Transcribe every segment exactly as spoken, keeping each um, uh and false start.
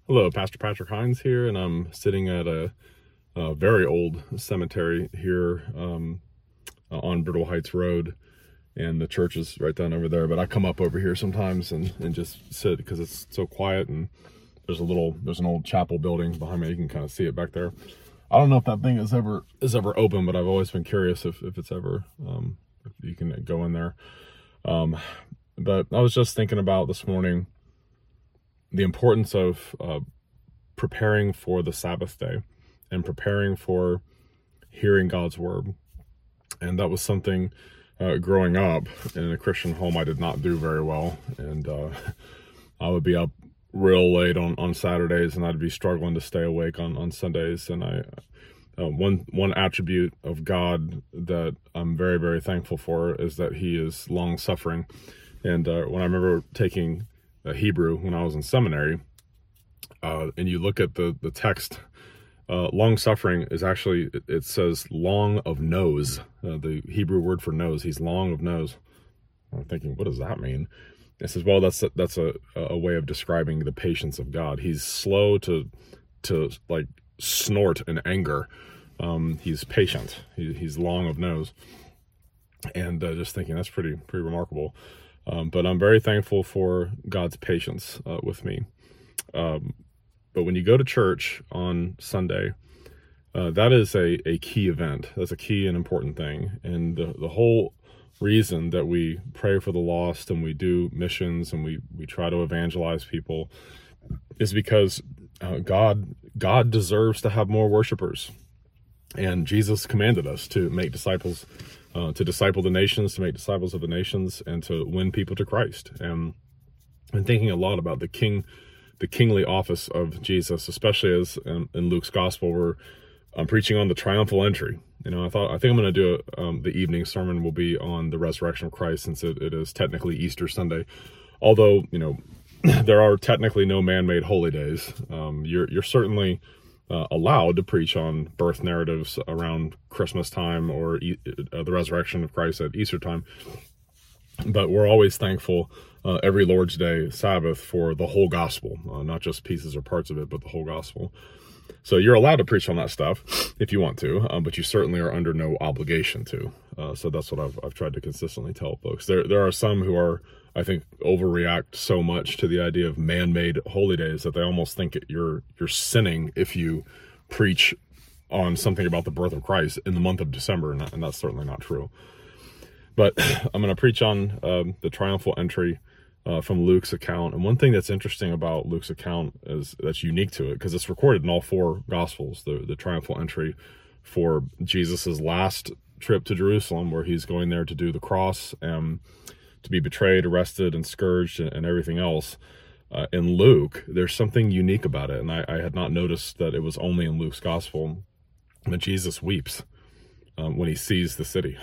Hello, Pastor Patrick Hines here, and I'm sitting at a, a very old cemetery here um, on Brittle Heights Road, and the church is right down over there. But I come up over here sometimes and, and just sit because it's so quiet, and there's a little there's an old chapel building behind me. You can kind of see it back there. I don't know if that thing is ever is ever open, but I've always been curious if, if it's ever um, if you can go in there. Um, but I was just thinking about this morning the importance of uh, preparing for the Sabbath day and preparing for hearing God's word. And that was something uh, growing up in a Christian home I did not do very well. And uh, I would be up real late on, on Saturdays, and I'd be struggling to stay awake on, on Sundays. And I uh, one one attribute of God that I'm very, very thankful for is that he is long-suffering. And uh, when I remember taking uh, Hebrew when I was in seminary, uh, and you look at the, the text, uh, long-suffering is actually, it, it says long of nose, uh, the Hebrew word for nose. He's long of nose. I'm thinking, what does that mean? It says, well, that's a, that's a, a way of describing the patience of God. He's slow to to like snort in anger. Um, he's patient. He, he's long of nose. And uh, just thinking that's pretty pretty remarkable. Um, but I'm very thankful for God's patience uh, with me. Um, but when you go to church on Sunday, uh, that is a, a key event. That's a key and important thing. And the, the whole reason that we pray for the lost and we do missions and we, we try to evangelize people is because uh, God God deserves to have more worshipers. And Jesus commanded us to make disciples, uh, to disciple the nations, to make disciples of the nations, and to win people to Christ. And I'm thinking a lot about the king, the kingly office of Jesus, especially as in, in Luke's gospel, where I'm preaching on the triumphal entry. You know, I thought I think I'm going to do a, um, the evening sermon will be on the resurrection of Christ, since it, it is technically Easter Sunday. Although, you know, there are technically no man-made holy days. Um, you're you're certainly uh, allowed to preach on birth narratives around Christmas time or e- uh, the resurrection of Christ at Easter time. But we're always thankful uh, every Lord's Day, Sabbath, for the whole gospel, uh, not just pieces or parts of it, but the whole gospel. So you're allowed to preach on that stuff if you want to, um, but you certainly are under no obligation to. Uh, so that's what I've I've tried to consistently tell folks. There there are some who are, I think, overreact so much to the idea of man-made holy days that they almost think you're you're sinning if you preach on something about the birth of Christ in the month of December, and, that, and that's certainly not true. But I'm going to preach on um, the triumphal entry Uh, from Luke's account. And one thing that's interesting about Luke's account is that's unique to it, because it's recorded in all four Gospels, the, the triumphal entry for Jesus's last trip to Jerusalem, where he's going there to do the cross and to be betrayed, arrested, and scourged, and, and everything else. Uh, in Luke, there's something unique about it, and I, I had not noticed that it was only in Luke's Gospel, that Jesus weeps um, when he sees the city.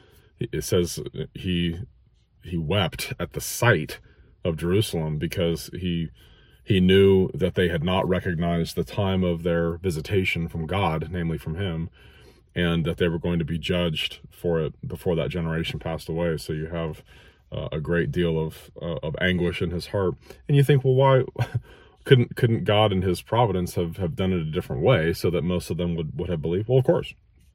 It says he he wept at the sight of Jerusalem, because he he knew that they had not recognized the time of their visitation from God, namely from him, and that they were going to be judged for it before that generation passed away. So you have uh, a great deal of uh, of anguish in his heart, and you think, well, why couldn't couldn't God in his providence have, have done it a different way so that most of them would, would have believed? Well, of course.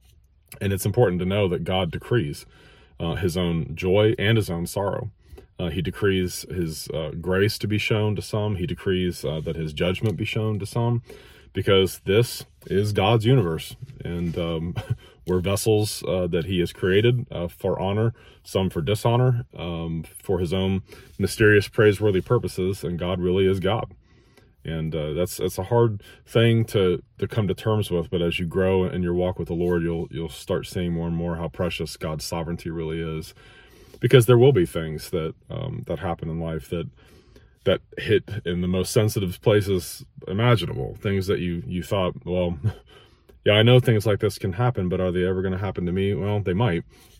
And it's important to know that God decrees uh, his own joy and his own sorrow. Uh, he decrees his uh, grace to be shown to some. He decrees uh, that his judgment be shown to some, because this is God's universe. And um, we're vessels uh, that he has created uh, for honor, some for dishonor, um, for his own mysterious, praiseworthy purposes. And God really is God. And uh, that's that's a hard thing to, to come to terms with. But as you grow in your walk with the Lord, you'll you'll start seeing more and more how precious God's sovereignty really is. Because there will be things that um, that happen in life that that hit in the most sensitive places imaginable. Things that you you thought, well, yeah, I know things like this can happen, but are they ever going to happen to me? Well, they might.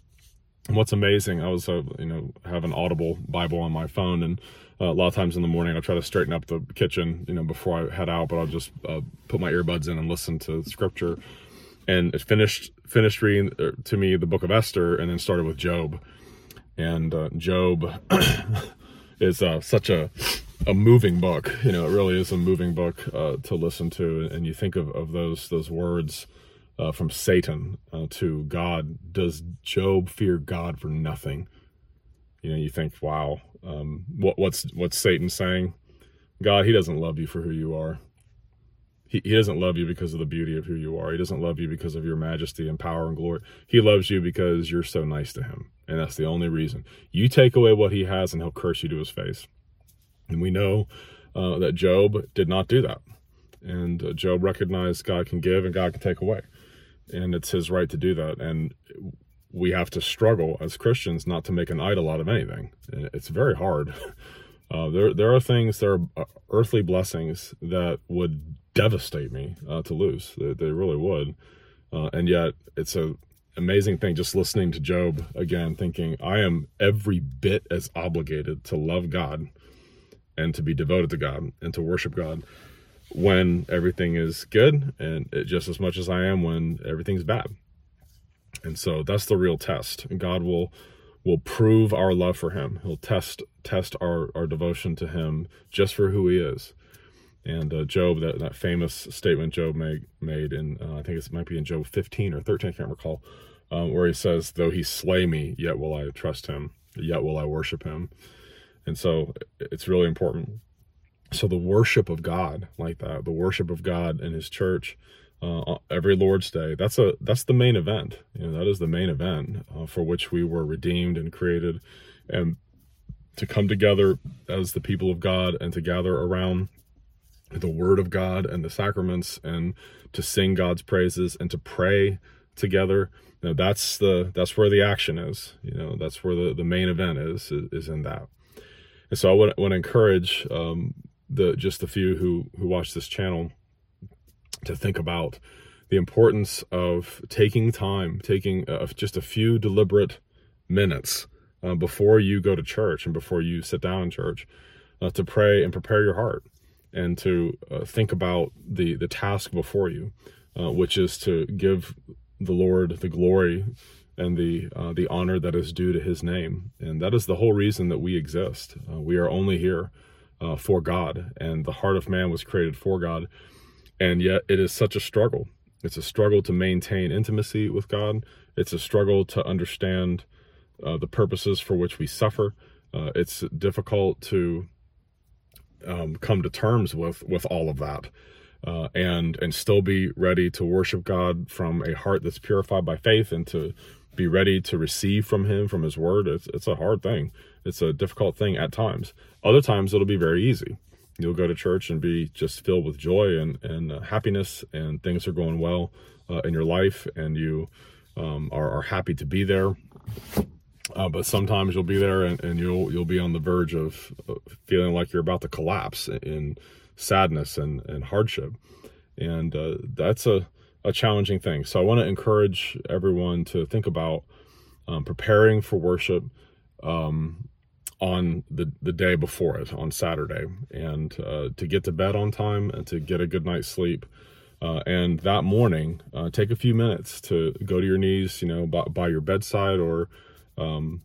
And what's amazing, I was uh, you know have an Audible Bible on my phone, and uh, a lot of times in the morning I try to straighten up the kitchen, you know, before I head out, but I'll just uh, put my earbuds in and listen to scripture. And it finished finished reading to me the book of Esther, and then started with Job. And uh, Job is uh, such a a moving book. You know, it really is a moving book uh, to listen to. And you think of, of those those words uh, from Satan uh, to God. Does Job fear God for nothing? You know, you think, wow, um, what, what's what's Satan saying? God, he doesn't love you for who you are. He, he doesn't love you because of the beauty of who you are. He doesn't love you because of your majesty and power and glory. He loves you because you're so nice to him. And that's the only reason. You take away what he has and he'll curse you to his face. And we know uh, that Job did not do that. And uh, Job recognized God can give and God can take away. And it's his right to do that. And we have to struggle as Christians not to make an idol out of anything. And it's very hard. Uh, there, there are things, there are earthly blessings that would devastate me uh, to lose. They, they really would. Uh, and yet it's a amazing thing just listening to Job again, thinking I am every bit as obligated to love God and to be devoted to God and to worship God when everything is good, and it, just as much as I am when everything's bad. And so that's the real test. God will will prove our love for him. He'll test test our, our devotion to him just for who he is. And uh, Job, that, that famous statement Job made, made in, uh, I think it might be in Job fifteen or thirteen, I can't recall, um, where he says, though he slay me, yet will I trust him, yet will I worship him. And so it's really important. So the worship of God like that, the worship of God in his church, uh, every Lord's Day, that's a that's the main event. You know, that is the main event uh, for which we were redeemed and created, and to come together as the people of God and to gather around the Word of God and the sacraments and to sing God's praises and to pray together. You know, that's the that's where the action is. You know, that's where the, the main event is, is is in that. And so I would, would encourage um, the just the few who who watch this channel to think about the importance of taking time, taking uh, just a few deliberate minutes uh, before you go to church and before you sit down in church uh, to pray and prepare your heart and to uh, think about the, the task before you, uh, which is to give the Lord the glory and the uh, the honor that is due to his name. And that is the whole reason that we exist. Uh, we are only here uh, for God, and the heart of man was created for God. And yet it is such a struggle. It's a struggle to maintain intimacy with God. It's a struggle to understand uh, the purposes for which we suffer. Uh, it's difficult to um, come to terms with, with all of that uh, and, and still be ready to worship God from a heart that's purified by faith and to be ready to receive from him, from his word. It's, it's a hard thing. It's a difficult thing at times. Other times it'll be very easy. You'll go to church and be just filled with joy and, and uh, happiness, and things are going well uh, in your life, and you um, are, are happy to be there. Uh, but sometimes you'll be there and, and you'll you'll be on the verge of uh, feeling like you're about to collapse in sadness and, and hardship. And uh, that's a, a challenging thing. So I want to encourage everyone to think about um, preparing for worship um on the, the day before it, on Saturday, and uh, to get to bed on time and to get a good night's sleep. Uh, and that morning, uh, take a few minutes to go to your knees, you know, by, by your bedside or um,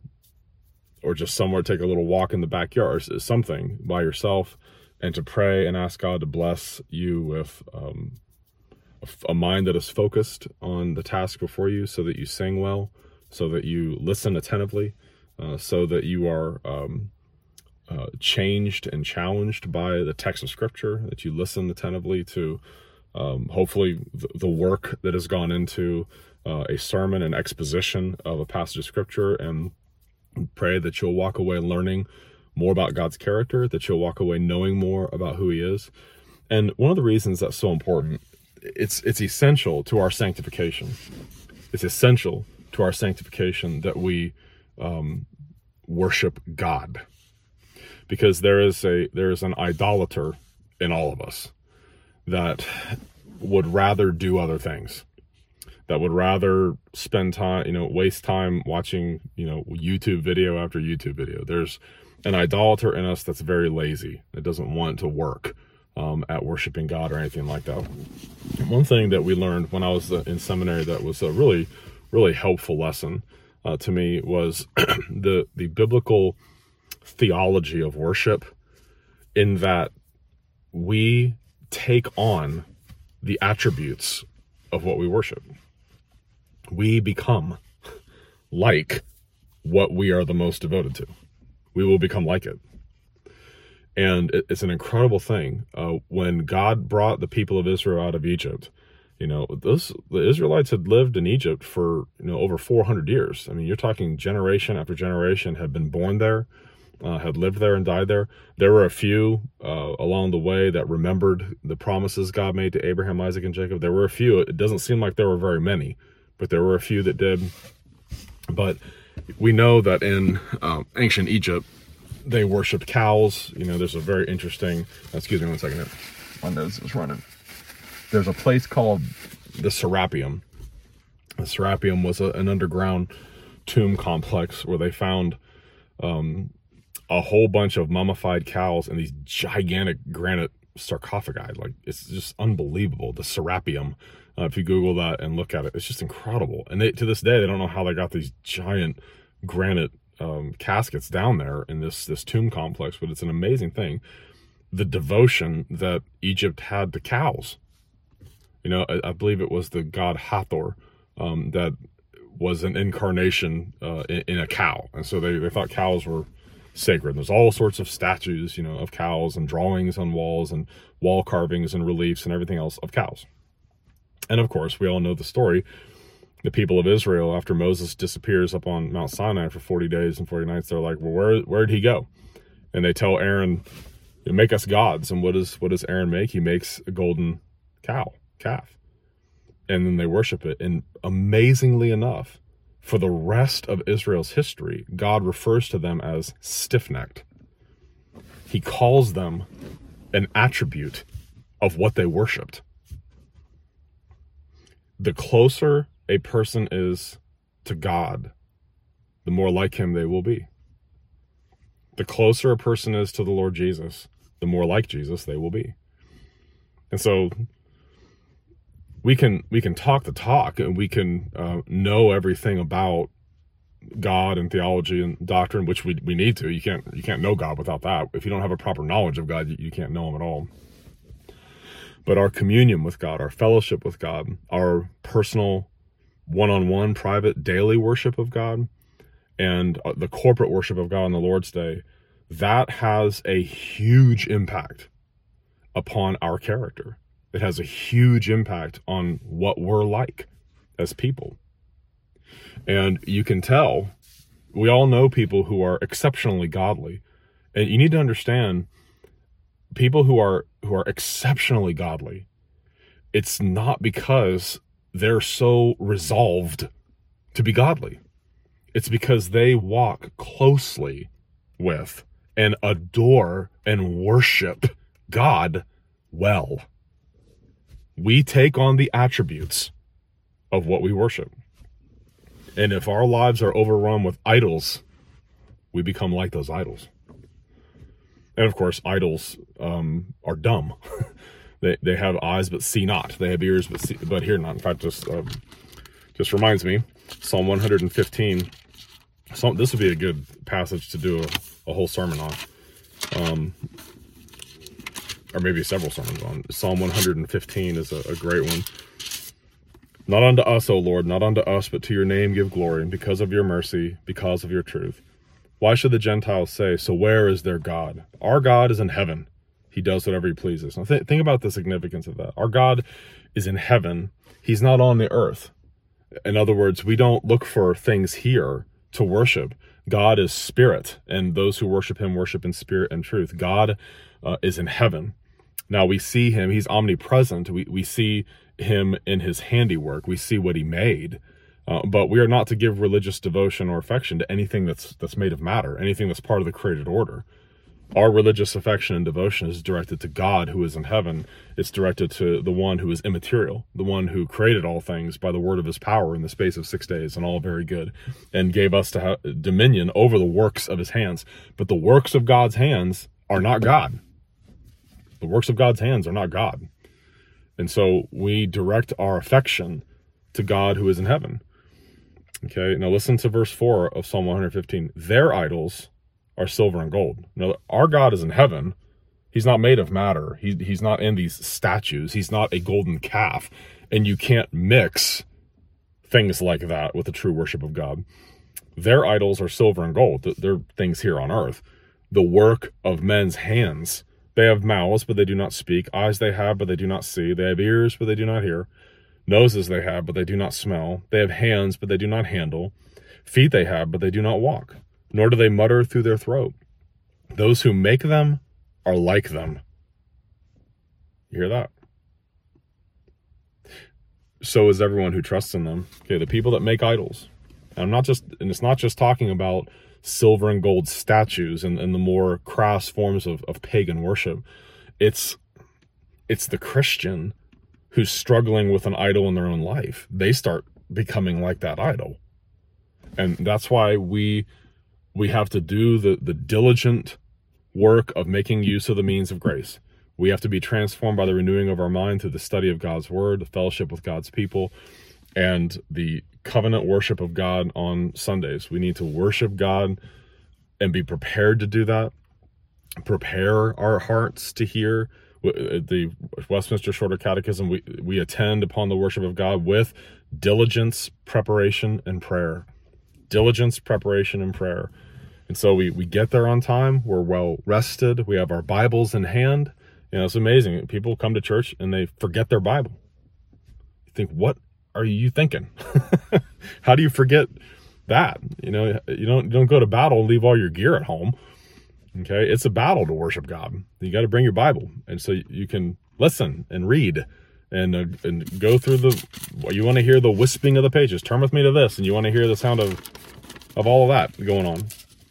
or just somewhere, take a little walk in the backyard, something by yourself, and to pray and ask God to bless you with um, a, a mind that is focused on the task before you, so that you sing well, so that you listen attentively, Uh, so that you are um, uh, changed and challenged by the text of Scripture, that you listen attentively to um, hopefully the, the work that has gone into uh, a sermon and exposition of a passage of Scripture, and pray that you'll walk away learning more about God's character, that you'll walk away knowing more about who he is. And one of the reasons that's so important, it's it's essential to our sanctification. It's essential to our sanctification that we um, worship God, because there is a there is an idolater in all of us that would rather do other things, that would rather spend time, you know, waste time watching, you know, YouTube video after YouTube video. There's an idolater in us that's very lazy, that doesn't want to work um, at worshiping God or anything like that. And one thing that we learned when I was in seminary that was a really, really helpful lesson uh, to me was the the biblical theology of worship in that we take on the attributes of what we worship. We become like what we are the most devoted to. We will become like it. And it's an incredible thing. Uh, when God brought the people of Israel out of Egypt, you know, those the Israelites had lived in Egypt for, you know, over four hundred years. I mean, you're talking generation after generation had been born there, uh, had lived there and died there. There were a few uh, along the way that remembered the promises God made to Abraham, Isaac, and Jacob. There were a few. It doesn't seem like there were very many, but there were a few that did. But we know that in um, ancient Egypt, they worshipped cows. You know, there's a very interesting, excuse me one second, my nose is running. There's a place called the Serapeum. The Serapeum was a, an underground tomb complex where they found um, a whole bunch of mummified cows in these gigantic granite sarcophagi. Like, it's just unbelievable. The Serapeum, uh, if you Google that and look at it, it's just incredible. And they, to this day, they don't know how they got these giant granite Um, caskets down there in this this tomb complex, but it's an amazing thing, the devotion that Egypt had to cows. You know, I, I believe it was the god Hathor um, that was an incarnation uh, in, in a cow, and so they, they thought cows were sacred. There's all sorts of statues, you know, of cows and drawings on walls and wall carvings and reliefs and everything else of cows. And of course, we all know the story. The people of Israel, after Moses disappears up on Mount Sinai for forty days and forty nights, they're like, well, where, where did he go? And they tell Aaron, make us gods. And what does, what does Aaron make? He makes a golden cow, calf. And then they worship it. And amazingly enough, for the rest of Israel's history, God refers to them as stiff-necked. He calls them an attribute of what they worshiped. The closer a person is to God, the more like him they will be. The closer a person is to the Lord Jesus, the more like Jesus they will be. And so we can we can talk the talk, and we can uh, know everything about God and theology and doctrine, which we we need to. You can't you can't know God without that. If you don't have a proper knowledge of God, you, you can't know him at all. But our communion with God, our fellowship with God, our personal one-on-one, private, daily worship of God, and the corporate worship of God on the Lord's Day, that has a huge impact upon our character. It has a huge impact on what we're like as people. And you can tell, we all know people who are exceptionally godly. And you need to understand, people who are who are exceptionally godly, it's not because they're so resolved to be godly. It's because they walk closely with and adore and worship God well. We take on the attributes of what we worship. And if our lives are overrun with idols, we become like those idols. And of course, idols um, are dumb. They they have eyes but see not. They have ears but see, but hear not. In fact, just um, just reminds me, Psalm one hundred fifteen. Some, this would be a good passage to do a, a whole sermon on, um, or maybe several sermons on. Psalm one hundred fifteen is a, a great one. Not unto us, O Lord, not unto us, but to your name give glory, because of your mercy, because of your truth. Why should the Gentiles say, so where is their God? Our God is in heaven. He does whatever he pleases. Now th- think about the significance of that. Our God is in heaven. He's not on the earth. In other words, we don't look for things here to worship. God is spirit, and those who worship him worship in spirit and truth. God uh, is in heaven. Now we see him. He's omnipresent. We, we see him in his handiwork. We see what he made. Uh, but we are not to give religious devotion or affection to anything that's that's made of matter, anything that's part of the created order. Our religious affection and devotion is directed to God who is in heaven. It's directed to the one who is immaterial, the one who created all things by the word of his power in the space of six days, and all very good, and gave us to have dominion over the works of his hands. But the works of God's hands are not God. The works of God's hands are not God. And so we direct our affection to God who is in heaven. Okay, now listen to verse four of Psalm one hundred fifteen. Their idols are silver and gold. Now, our God is in heaven, He's not made of matter. He, he's not in these statues. He's not a golden calf. And you can't mix things like that with the true worship of God. Their idols are silver and gold. They're things here on earth. The work of men's hands. They have mouths, but they do not speak. Eyes they have, but they do not see. They have ears, but they do not hear. Noses they have, but they do not smell. They have hands, but they do not handle. Feet they have, but they do not walk. Nor do they mutter through their throat. Those who make them are like them. You hear that? So is everyone who trusts in them. Okay, the people that make idols. And I'm not just, and it's not just talking about silver and gold statues and, and the more crass forms of, of pagan worship. It's it's the Christian who's struggling with an idol in their own life. They start becoming like that idol. And that's why we we have to do the, the diligent work of making use of the means of grace. We have to be transformed by the renewing of our mind through the study of God's word, the fellowship with God's people, and the covenant worship of God on Sundays. We need to worship God and be prepared to do that. Prepare our hearts to hear. The Westminster Shorter Catechism, we, we attend upon the worship of God with diligence, preparation, and prayer. Diligence, preparation, and prayer. And so we, we get there on time. We're well rested. We have our Bibles in hand. You know, it's amazing. People come to church and they forget their Bible. You think, what are you thinking? How do you forget that? You know, you don't, you don't go to battle and leave all your gear at home. Okay. It's a battle to worship God. You got to bring your Bible. And so you can listen and read and, uh, and go through the, you want to hear the wisping of the pages. Turn with me to this. And you want to hear the sound of, of all of that going on.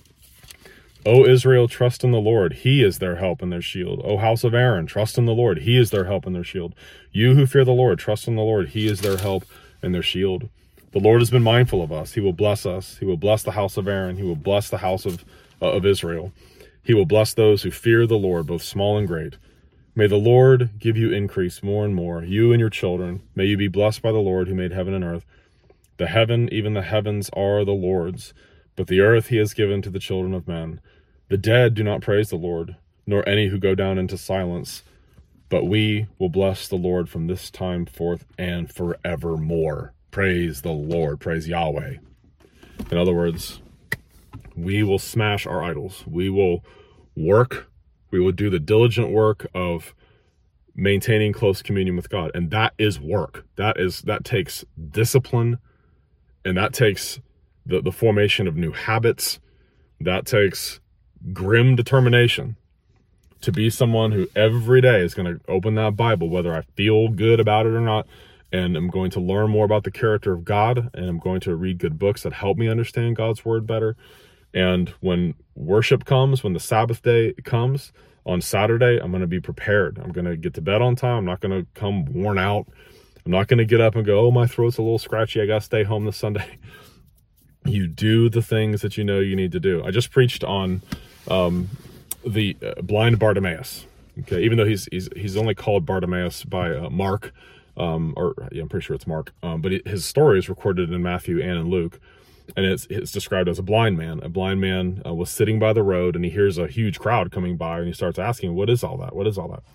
O Israel, trust in the Lord. He is their help and their shield. O house of Aaron, trust in the Lord. He is their help and their shield. You who fear the Lord, trust in the Lord. He is their help and their shield. The Lord has been mindful of us. He will bless us. He will bless the house of Aaron. He will bless the house of, uh, of Israel. He will bless those who fear the Lord, both small and great. May the Lord give you increase more and more, you and your children. May you be blessed by the Lord who made heaven and earth. The heaven, even the heavens, are the Lord's, but the earth he has given to the children of men. The dead do not praise the Lord, nor any who go down into silence. But we will bless the Lord from this time forth and forevermore. Praise the Lord. Praise Yahweh. In other words, we will smash our idols. We will work. We will do the diligent work of maintaining close communion with God. And that is work. That is, that takes discipline, and that takes the, the formation of new habits. That takes grim determination to be someone who every day is going to open that Bible, whether I feel good about it or not, and I'm going to learn more about the character of God, and I'm going to read good books that help me understand God's word better. And when worship comes, when the Sabbath day comes on Saturday, I'm going to be prepared. I'm going to get to bed on time. I'm not going to come worn out. I'm not going to get up and go, oh, my throat's a little scratchy. I got to stay home this Sunday. You do the things that you know you need to do. I just preached on um, the uh, blind Bartimaeus. Okay, even though he's he's he's only called Bartimaeus by uh, Mark, um, or yeah, I'm pretty sure it's Mark. Um, but it, his story is recorded in Matthew and in Luke, and it's it's described as a blind man. A blind man uh, was sitting by the road, and he hears a huge crowd coming by, and he starts asking, "What is all that? What is all that?"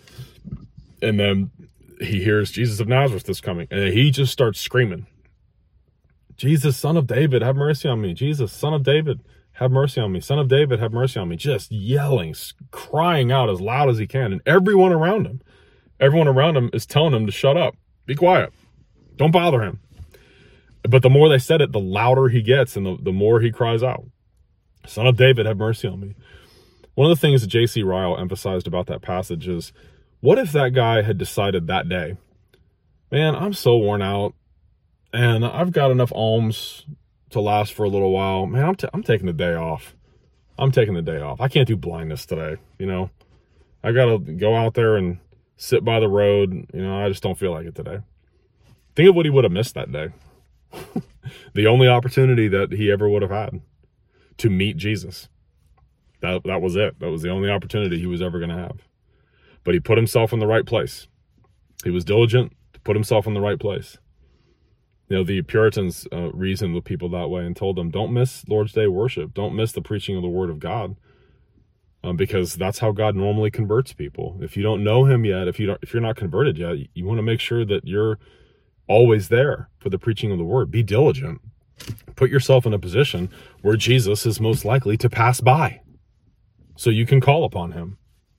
And then he hears Jesus of Nazareth is coming, and he just starts screaming, Jesus, son of David, have mercy on me. Jesus, son of David, have mercy on me. Son of David, have mercy on me. Just yelling, crying out as loud as he can. And everyone around him, everyone around him is telling him to shut up. Be quiet. Don't bother him. But the more they said it, the louder he gets and the, the more he cries out. Son of David, have mercy on me. One of the things that J C Ryle emphasized about that passage is, what if that guy had decided that day, man, I'm so worn out, and I've got enough alms to last for a little while. Man, I'm, t- I'm taking the day off. I'm taking the day off. I can't do blindness today, you know. I got to go out there and sit by the road. You know, I just don't feel like it today. Think of what he would have missed that day. The only opportunity that he ever would have had to meet Jesus. That, that was it. That was the only opportunity he was ever going to have. But he put himself in the right place. He was diligent to put himself in the right place. You know, the Puritans uh, reasoned with people that way and told them, don't miss Lord's Day worship. Don't miss the preaching of the Word of God. um, because that's how God normally converts people. If you don't know him yet, if you don't, if you're not converted yet, you, you want to make sure that you're always there for the preaching of the word. Be diligent. Put yourself in a position where Jesus is most likely to pass by, so you can call upon him.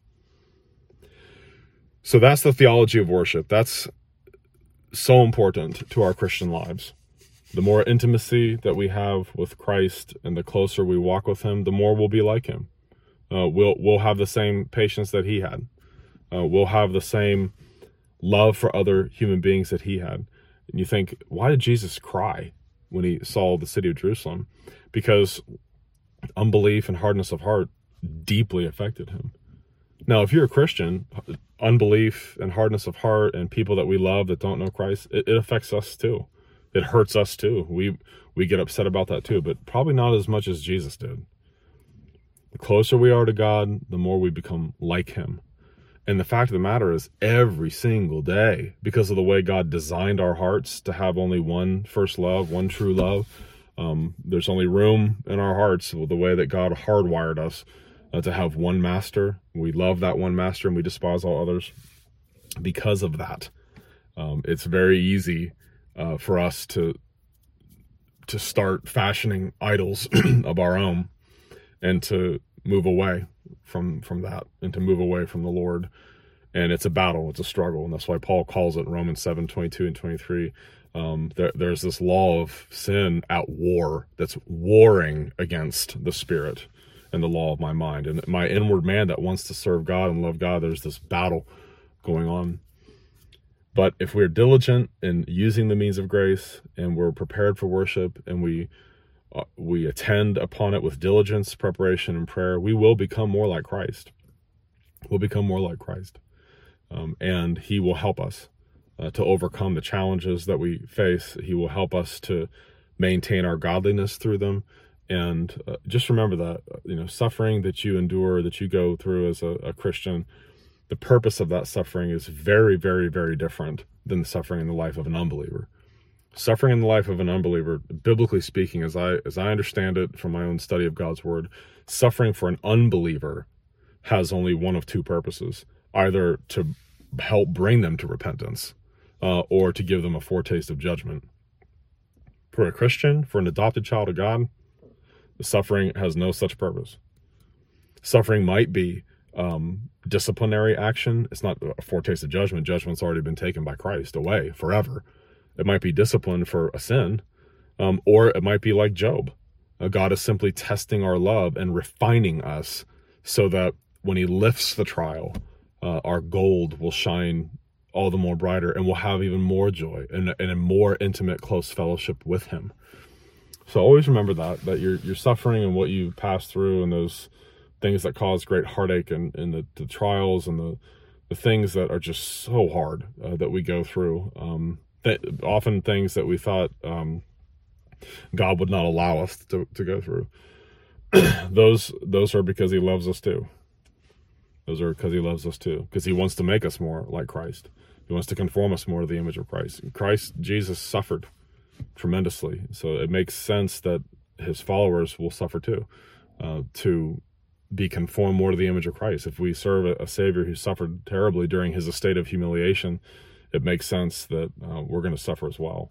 So that's the theology of worship. That's so important to our Christian lives. The more intimacy that we have with Christ and the closer we walk with him, the more we'll be like him. Uh, we'll we'll have the same patience that he had. Uh, we'll have the same love for other human beings that he had. And you think, why did Jesus cry when he saw the city of Jerusalem? Because unbelief and hardness of heart deeply affected him. Now, if you're a Christian, unbelief and hardness of heart and people that we love that don't know Christ, it, it affects us too. It hurts us too. We we get upset about that too, but probably not as much as Jesus did. The closer we are to God, the more we become like him. And the fact of the matter is, every single day, because of the way God designed our hearts to have only one first love, one true love, um, there's only room in our hearts with the way that God hardwired us uh, to have one master. We love that one master and we despise all others. Because of that, um, it's very easy uh, for us to to start fashioning idols of our own and to move away from from that and to move away from the Lord. And it's a battle, it's a struggle, and that's why Paul calls it Romans seven twenty-two and twenty-three. Um, there, there's this law of sin at war that's warring against the spirit and the law of my mind. And my inward man that wants to serve God and love God, there's this battle going on. But if we're diligent in using the means of grace and we're prepared for worship and we uh, we attend upon it with diligence, preparation, and prayer, we will become more like Christ. We'll become more like Christ. Um, and he will help us uh, to overcome the challenges that we face. He will help us to maintain our godliness through them. And uh, just remember that, you know, suffering that you endure, that you go through as a, a Christian, the purpose of that suffering is very, very, very different than the suffering in the life of an unbeliever. Suffering in the life of an unbeliever, biblically speaking, as I as I understand it from my own study of God's word, suffering for an unbeliever has only one of two purposes: either to help bring them to repentance, uh, or to give them a foretaste of judgment. For a Christian, for an adopted child of God, the suffering has no such purpose. Suffering might be um, disciplinary action. It's not a foretaste of judgment. Judgment's already been taken by Christ away forever. It might be discipline for a sin, um, or it might be like Job. Uh, God is simply testing our love and refining us so that when he lifts the trial, uh, our gold will shine all the more brighter and we'll have even more joy and, and a more intimate, close fellowship with him. So always remember that, that your, your suffering and what you pass through and those things that cause great heartache and, and the, the trials and the, the things that are just so hard uh, that we go through, um, th- often things that we thought um, God would not allow us to, to go through. those those are because he loves us too. Those are because he loves us too. Because he wants to make us more like Christ. He wants to conform us more to the image of Christ. Christ, Jesus, suffered tremendously. So it makes sense that his followers will suffer too, uh, to be conformed more to the image of Christ. If we serve a, a Savior who suffered terribly during his estate of humiliation, it makes sense that uh, we're going to suffer as well.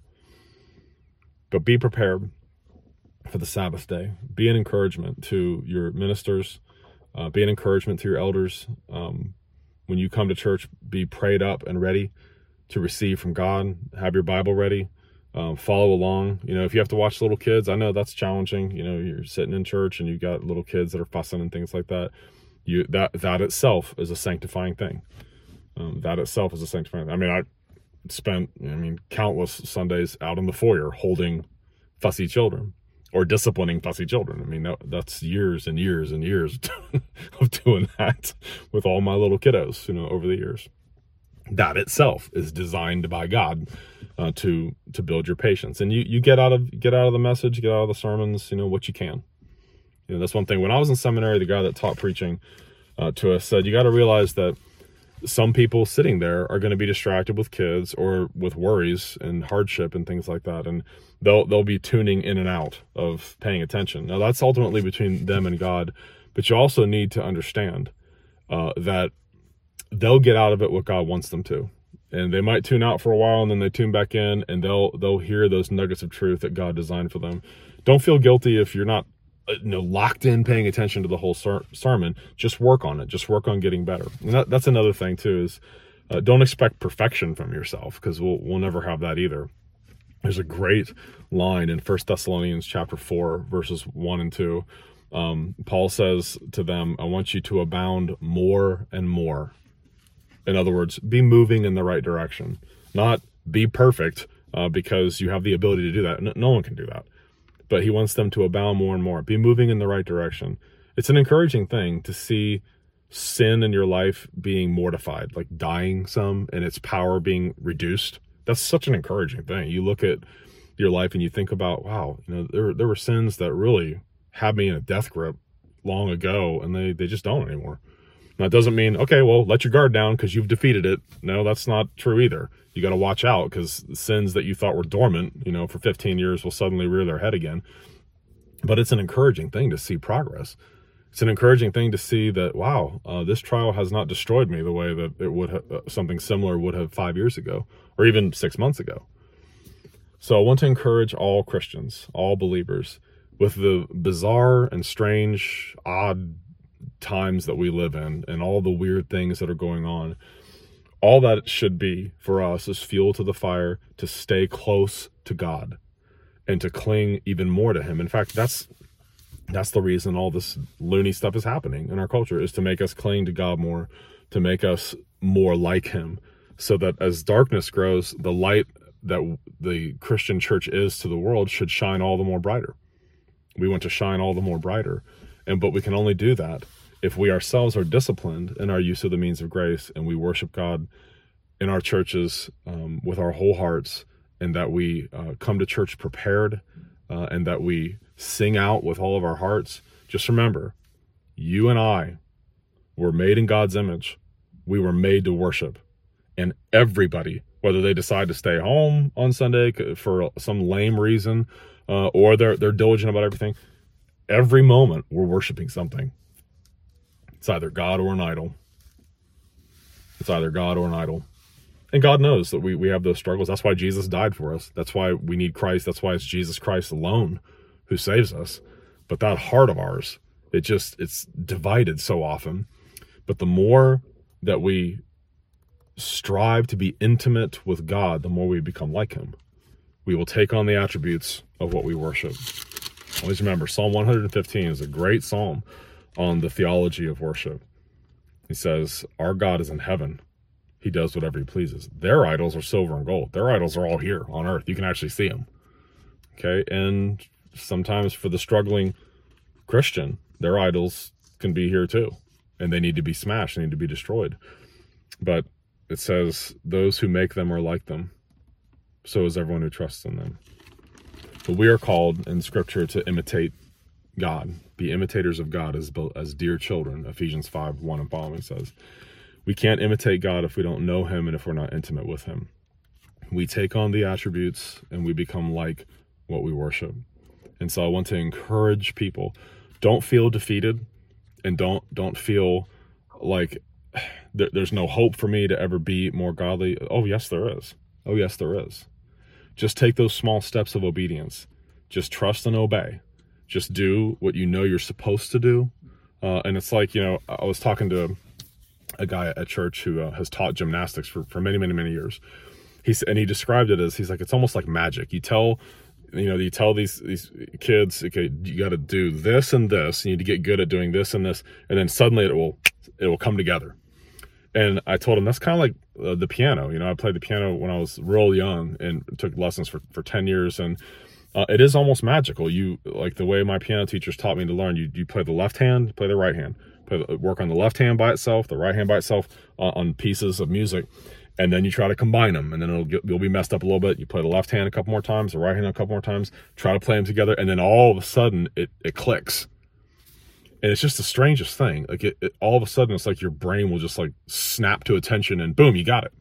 But be prepared for the Sabbath day. Be an encouragement to your ministers. Uh, be an encouragement to your elders. Um, when you come to church, be prayed up and ready to receive from God. Have your Bible ready. Um, follow along. You know, if you have to watch little kids, I know that's challenging. You know, you're sitting in church and you got little kids that are fussing and things like that. You that that itself is a sanctifying thing. Um, that itself is a sanctifying thing. I mean, I spent, I mean, countless Sundays out in the foyer holding fussy children or disciplining fussy children. I mean, that, that's years and years and years of doing that with all my little kiddos, you know, over the years. That itself is designed by God uh, to to build your patience. And you you get out of get out of the message, get out of the sermons, you know, what you can. You know, that's one thing. When I was in seminary, the guy that taught preaching uh, to us said, you got to realize that some people sitting there are going to be distracted with kids or with worries and hardship and things like that. And they'll, they'll be tuning in and out of paying attention. Now that's ultimately between them and God, But you also need to understand uh, that they'll get out of it what God wants them to. And they might tune out for a while, and then they tune back in, and they'll they'll hear those nuggets of truth that God designed for them. Don't feel guilty if you're not you know, locked in paying attention to the whole ser- sermon. Just work on it. Just work on getting better. And that, that's another thing too, is uh, don't expect perfection from yourself, because we'll, we'll never have that either. There's a great line in First Thessalonians chapter four, verses one and two. Um, Paul says to them, I want you to abound more and more. In other words, be moving in the right direction, not be perfect uh, because you have the ability to do that. No, no one can do that. But he wants them to abound more and more, be moving in the right direction. It's an encouraging thing to see sin in your life being mortified, like dying some, and its power being reduced. That's such an encouraging thing. You look at your life and you think about, wow, you know, there, there were sins that really had me in a death grip long ago, and they, they just don't anymore. Now, it doesn't mean, okay, well, let your guard down because you've defeated it. No, that's not true either. You got to watch out, because sins that you thought were dormant, you know, for fifteen years will suddenly rear their head again. But it's an encouraging thing to see progress. It's an encouraging thing to see that, wow, uh, this trial has not destroyed me the way that it would have, uh, something similar would have five years ago, or even six months ago. So I want to encourage all Christians, all believers, with the bizarre and strange, odd times that we live in and all the weird things that are going on. All that it should be for us is fuel to the fire to stay close to God and to cling even more to him. In fact, that's that's the reason all this loony stuff is happening in our culture, is to make us cling to God more, to make us more like him, so that as darkness grows, the light that the Christian church is to the world should shine all the more brighter. We want to shine all the more brighter. And but we can only do that if we ourselves are disciplined in our use of the means of grace, and we worship God in our churches um, with our whole hearts, and that we uh, come to church prepared, uh, and that we sing out with all of our hearts. Just remember, you and I were made in God's image. We were made to worship. And everybody, whether they decide to stay home on Sunday for some lame reason, uh, or they're they're diligent about everything, every moment we're worshiping something. It's either God or an idol. It's either God or an idol. And God knows that we, we have those struggles. That's why Jesus died for us. That's why we need Christ. That's why it's Jesus Christ alone who saves us. But that heart of ours, it just, it's divided so often. But the more that we strive to be intimate with God, the more we become like him. We will take on the attributes of what we worship. Always remember, Psalm one fifteen is a great psalm on the theology of worship. He says, our God is in heaven. He does whatever he pleases. Their idols are silver and gold. Their idols are all here on earth. You can actually see them. Okay. And sometimes for the struggling Christian, their idols can be here too. And they need to be smashed. They need to be destroyed. But it says, those who make them are like them. So is everyone who trusts in them. But we are called in Scripture to imitate God, be imitators of God as, as dear children. Ephesians five, one and following says. We can't imitate God if we don't know him and if we're not intimate with him. We take on the attributes and we become like what we worship. And so I want to encourage people, don't feel defeated, and don't don't feel like th- there's no hope for me to ever be more godly. Oh, yes, there is. Oh, yes, there is. Just take those small steps of obedience. Just trust and obey. Just do what you know you're supposed to do. Uh, and it's like, you know, I was talking to a guy at church who uh, has taught gymnastics for, for many, many, many years. He's, and he described it as, he's like, it's almost like magic. You tell, you know, you tell these, these kids, okay, you got to do this and this. You need to get good at doing this and this. And then suddenly it will, it will come together. And I told him, that's kind of like uh, the piano. You know, I played the piano when I was real young and took lessons for, for ten years. And uh, it is almost magical. You, like the way my piano teachers taught me to learn, you, you play the left hand, play the right hand, play the, work on the left hand by itself, the right hand by itself uh, on pieces of music. And then you try to combine them, and then it'll get, you'll be messed up a little bit. You play the left hand a couple more times, the right hand a couple more times, try to play them together. And then all of a sudden it, it clicks. And it's just the strangest thing. Like it, it, all of a sudden, it's like your brain will just like snap to attention, and boom, you got it.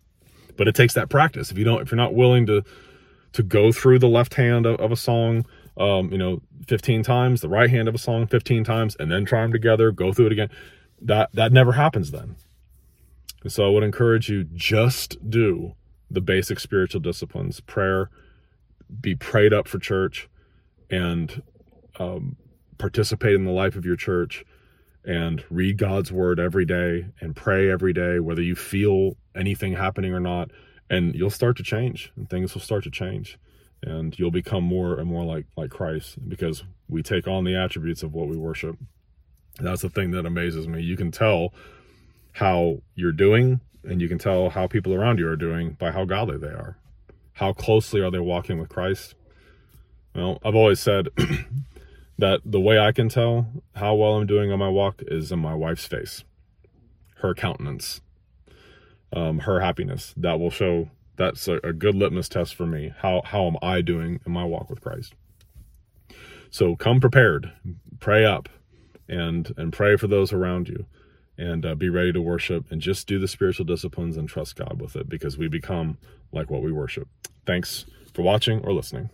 But it takes that practice. If you don't, if you're not willing to to go through the left hand of, of a song um, you know, fifteen times, the right hand of a song fifteen times, and then try them together, go through it again. That, that never happens then. And so I would encourage you, just do the basic spiritual disciplines, prayer, be prayed up for church, and um, participate in the life of your church, and read God's word every day and pray every day, whether you feel anything happening or not, and you'll start to change, and things will start to change, and you'll become more and more like, like Christ, because we take on the attributes of what we worship. That's the thing that amazes me. You can tell how you're doing, and you can tell how people around you are doing by how godly they are. How closely are they walking with Christ? Well, I've always said that the way I can tell how well I'm doing on my walk is in my wife's face, her countenance, um, her happiness. That will show, that's a, a good litmus test for me. How, how am I doing in my walk with Christ? So come prepared, pray up, and, and pray for those around you, and uh, be ready to worship, and just do the spiritual disciplines and trust God with it, because we become like what we worship. Thanks for watching or listening.